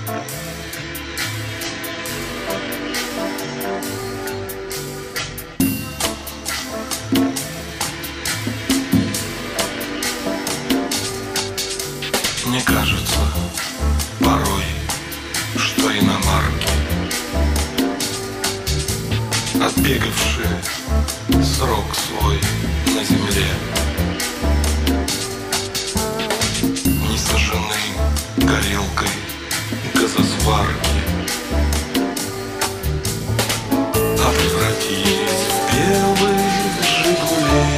Мне кажется порой, что иномарки, отбегавшие срок свой на земле, не сожжены горелкой газосварки, а превратились в белые «Жигули».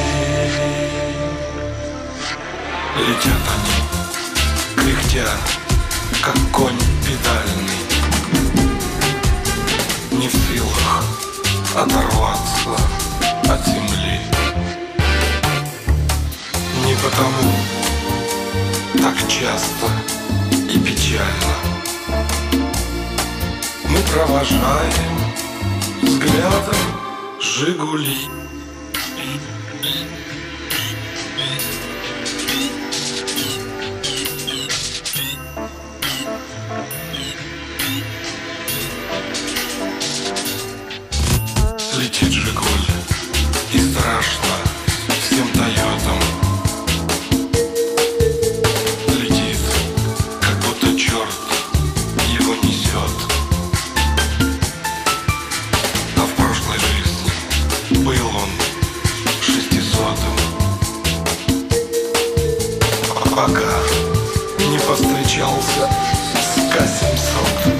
Летят они, кряхтя, как конь педальный, не в силах оторваться от земли. Не потому так часто и печально мы провожаем взглядом «Жигули». Летит «Жигуль», и страшно всем «Тойотам». Летит, как будто черт его несет. А в прошлой жизни был он 600-м, пока не повстречался с К-700.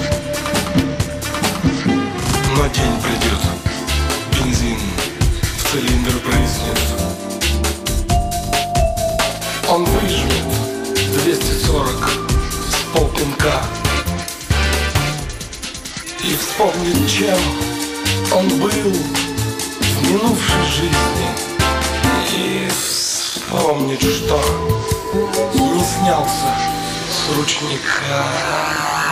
Но день придет, бензин в цилиндр брызнет, он выжмет 240 с полпинка и вспомнит, чем он был в минувшей жизни, и вспомнит, что не снялся с ручника.